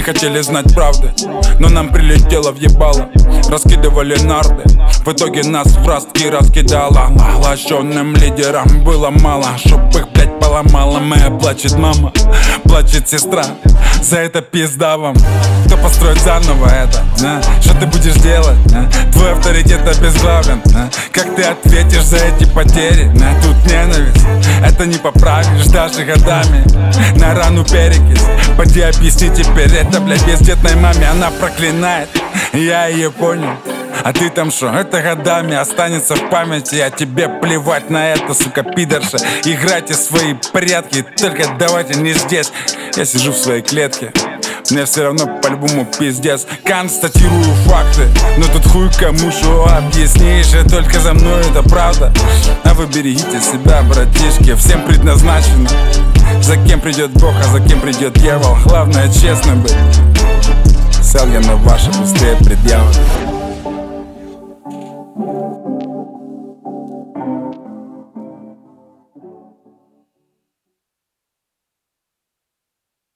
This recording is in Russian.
хотели знать правды, но нам прилетело в ебало. Раскидывали нарды, в итоге нас в ростки раскидало. Лощеным лидерам было мало, чтоб их, блять, поломало. Моя плачет мама, плачет сестра, за это пизда вам. Кто построит заново это, а? Что ты будешь делать, а? Твой авторитет обезглавлен, а? Как ты ответишь за эти потери, а? Тут ненависть, это не поправишь даже годами. На рану перекись, поди объясни теперь это, блядь, бездетной маме. Она проклинает, я ее понял. А ты там шо? Это годами останется в памяти. А тебе плевать на это, сука, пидорша. Играйте свои прятки, только давайте не здесь. Я сижу в своей клетке, мне все равно по-любому пиздец. Констатирую факты, но тут хуй кому шо объяснишь. И только за мной это правда. А вы берегите себя, братишки, всем предназначено. За кем придет Бог, а за кем придет дьявол. Главное честно быть. Сел я на ваши пустые предъявы.